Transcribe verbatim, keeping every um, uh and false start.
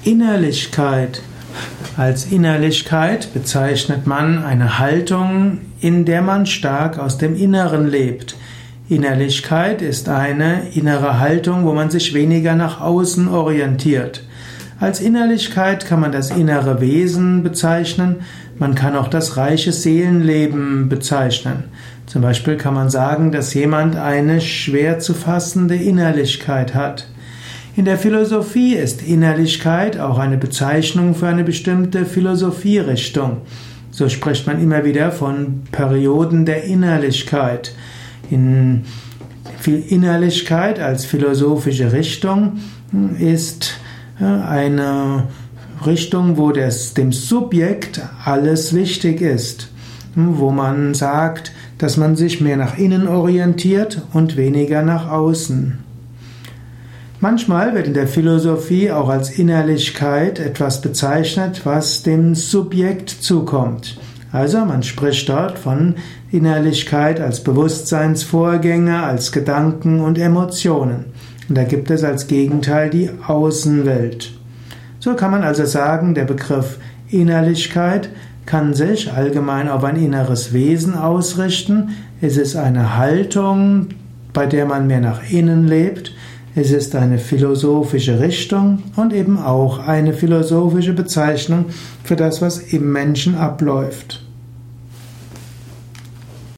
Innerlichkeit. Als Innerlichkeit bezeichnet man eine Haltung, in der man stark aus dem Inneren lebt. Innerlichkeit ist eine innere Haltung, wo man sich weniger nach außen orientiert. Als Innerlichkeit kann man das innere Wesen bezeichnen, man kann auch das reiche Seelenleben bezeichnen. Zum Beispiel kann man sagen, dass jemand eine schwer zu fassende Innerlichkeit hat. In der Philosophie ist Innerlichkeit auch eine Bezeichnung für eine bestimmte Philosophierichtung. So spricht man immer wieder von Perioden der Innerlichkeit. In Innerlichkeit als philosophische Richtung ist eine Richtung, wo das, dem Subjekt alles wichtig ist, wo man sagt, dass man sich mehr nach innen orientiert und weniger nach außen. Manchmal wird in der Philosophie auch als Innerlichkeit etwas bezeichnet, was dem Subjekt zukommt. Also man spricht dort von Innerlichkeit als Bewusstseinsvorgänge, als Gedanken und Emotionen. Und da gibt es als Gegenteil die Außenwelt. So kann man also sagen, der Begriff Innerlichkeit kann sich allgemein auf ein inneres Wesen ausrichten. Es ist eine Haltung, bei der man mehr nach innen lebt. Es ist eine philosophische Richtung und eben auch eine philosophische Bezeichnung für das, was im Menschen abläuft.